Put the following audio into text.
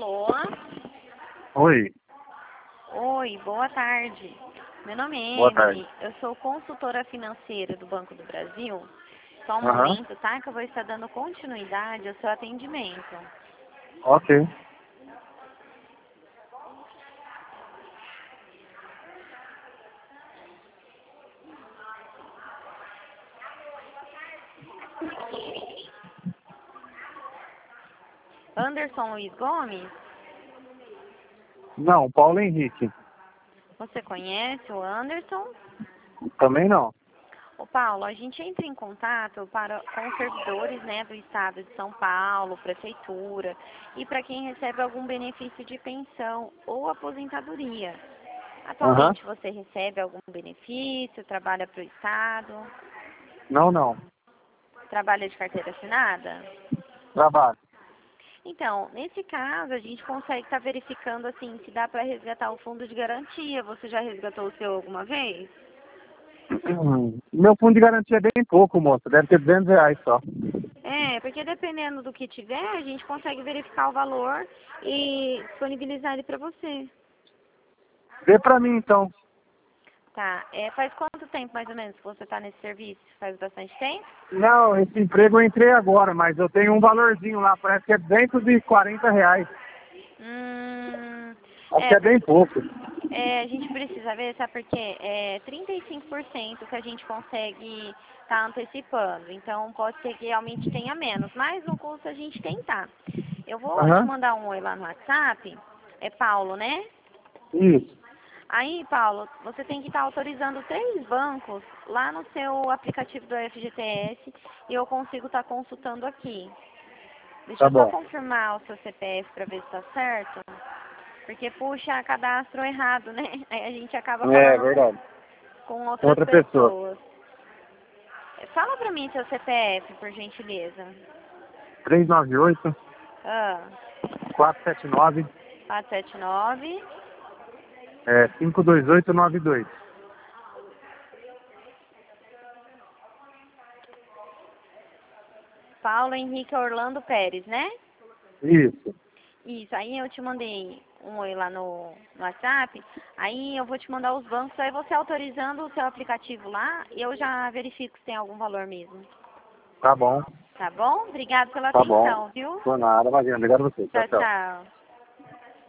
Alô? Oi, Oi, boa tarde. Meu nome é boa tarde. Emily, eu sou consultora financeira do Banco do Brasil. Só um Aham, momento, tá? Que eu vou estar dando continuidade ao seu atendimento. ok. Anderson Luiz Gomes, Não, Paulo Henrique. você conhece o Anderson? Também não. Ô Paulo, a gente entra em contato com os servidores, né, do estado de São Paulo, prefeitura, e para quem recebe algum benefício de pensão ou aposentadoria. Aham, Atualmente você recebe algum benefício, trabalha para o estado, não. trabalha de carteira assinada? Trabalho. Então, nesse caso, a gente consegue estar verificando assim se dá para resgatar o fundo de garantia. Você já resgatou o seu alguma vez? Meu fundo de garantia é bem pouco, moça. Deve ter R$ 200 só. É, porque dependendo do que tiver, a gente consegue verificar o valor e disponibilizar ele para você. Vê pra mim, então. Tá, faz quanto tempo mais ou menos que você está nesse serviço? Faz bastante tempo? Não, esse emprego eu entrei agora, mas eu tenho um valorzinho lá. Parece que é R$ 240. Hum, Acho que é, é bem pouco. a gente precisa ver, sabe por quê? É 35% que a gente consegue estar antecipando. Então, pode ser que realmente tenha menos, mas não custa a gente tentar. Eu vou te Aham, mandar um oi lá no WhatsApp. É Paulo, né? isso. Aí, Paulo, você tem que estar autorizando 3 bancos lá no seu aplicativo do FGTS e eu consigo estar consultando aqui. Deixa Tá eu só bom. confirmar o seu CPF para ver se está certo. Porque puxa cadastro errado, né? Aí a gente acaba É, falando verdade. com outras Outra pessoa. pessoas. Fala pra mim seu CPF, por gentileza. 398 Ah, 479 479. 52892. Paulo Henrique Orlando Pérez, né? Isso. Isso, aí eu te mandei um oi lá no WhatsApp. Aí eu vou te mandar os bancos, aí você autorizando o seu aplicativo lá, e eu já verifico se tem algum valor mesmo. Tá bom. Tá bom? Obrigado pela Tá bom. atenção, viu? Por nada, imagina. Obrigado a você. Tchau, Tchau, tchau. tchau.